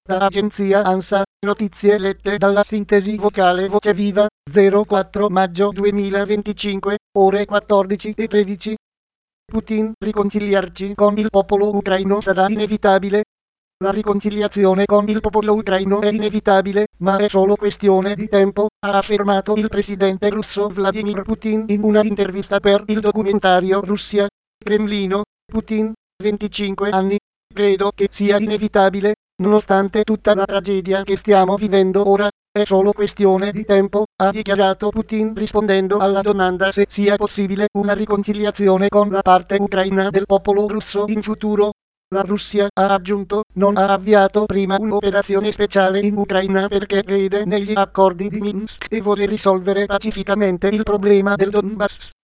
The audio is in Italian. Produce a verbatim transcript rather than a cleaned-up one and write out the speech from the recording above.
Da agenzia ANSA, notizie lette dalla sintesi vocale Voce Viva, zero quattro maggio duemilaventicinque, ore quattordici e tredici. Putin, riconciliarci con il popolo ucraino sarà inevitabile. La riconciliazione con il popolo ucraino è inevitabile, ma è solo questione di tempo, ha affermato il presidente russo Vladimir Putin in una intervista per il documentario Russia. Cremlino. Putin, venticinque anni. Credo che sia inevitabile, nonostante tutta la tragedia che stiamo vivendo ora. È solo questione di tempo, ha dichiarato Putin rispondendo alla domanda se sia possibile una riconciliazione con la parte ucraina del popolo russo in futuro. La Russia, ha aggiunto, non ha avviato prima un'operazione speciale in Ucraina perché crede negli accordi di Minsk e vuole risolvere pacificamente il problema del Donbass.